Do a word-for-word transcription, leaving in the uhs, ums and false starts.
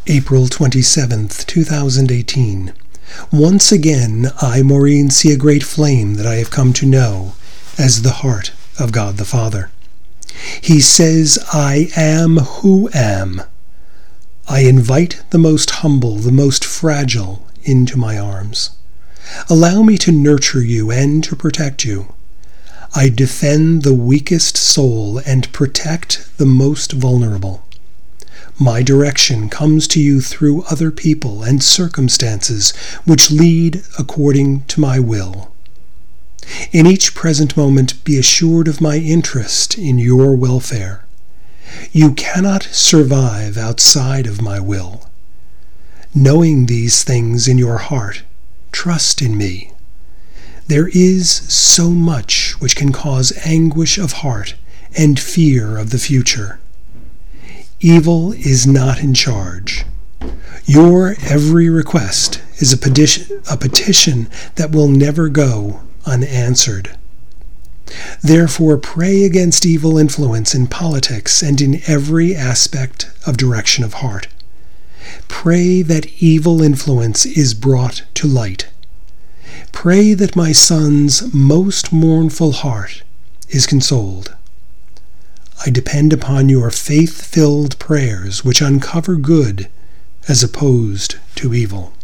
April twenty-seventh, two thousand eighteen. Once again, I, Maureen, see a great flame that I have come to know as the heart of God the Father. He says, I am who am. I invite the most humble, the most fragile into my arms. Allow me to nurture you and to protect you. I defend the weakest soul and protect the most vulnerable. My direction comes to you through other people and circumstances which lead according to my will. In each present moment, be assured of my interest in your welfare. You cannot survive outside of my will. Knowing these things in your heart, trust in me. There is so much which can cause anguish of heart and fear of the future. Evil is not in charge. Your every request is a petition, a petition that will never go unanswered. Therefore, pray against evil influence in politics and in every aspect of direction of heart. Pray that evil influence is brought to light. Pray that my son's most mournful heart is consoled. I depend upon your faith-filled prayers which uncover good as opposed to evil.